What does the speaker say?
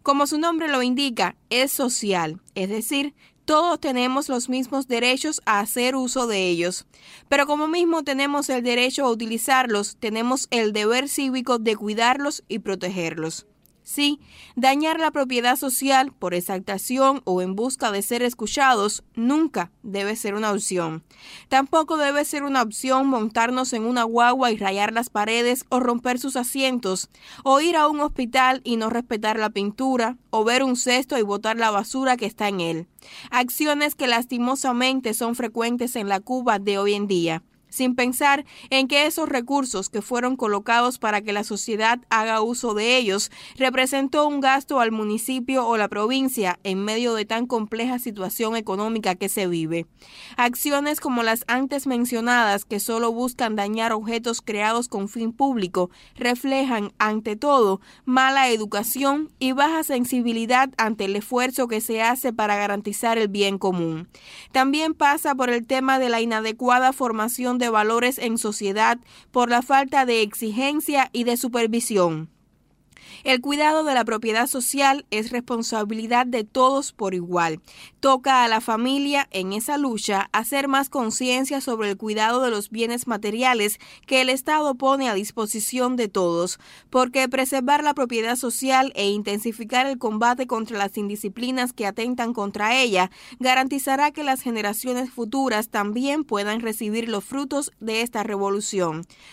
Como su nombre lo indica, es social, es decir, todos tenemos los mismos derechos a hacer uso de ellos, pero como mismo tenemos el derecho a utilizarlos, tenemos el deber cívico de cuidarlos y protegerlos. Sí, dañar la propiedad social por exaltación o en busca de ser escuchados nunca debe ser una opción. Tampoco debe ser una opción montarnos en una guagua y rayar las paredes o romper sus asientos, o ir a un hospital y no respetar la pintura, o ver un cesto y botar la basura que está en él. Acciones que lastimosamente son frecuentes en la Cuba de hoy en día, sin pensar en que esos recursos que fueron colocados para que la sociedad haga uso de ellos representó un gasto al municipio o la provincia en medio de tan compleja situación económica que se vive. Acciones como las antes mencionadas, que solo buscan dañar objetos creados con fin público, reflejan ante todo mala educación y baja sensibilidad ante el esfuerzo que se hace para garantizar el bien común. También pasa por el tema de la inadecuada formación de valores en sociedad por la falta de exigencia y de supervisión. El cuidado de la propiedad social es responsabilidad de todos por igual. Toca a la familia en esa lucha hacer más conciencia sobre el cuidado de los bienes materiales que el Estado pone a disposición de todos, porque preservar la propiedad social e intensificar el combate contra las indisciplinas que atentan contra ella garantizará que las generaciones futuras también puedan recibir los frutos de esta revolución.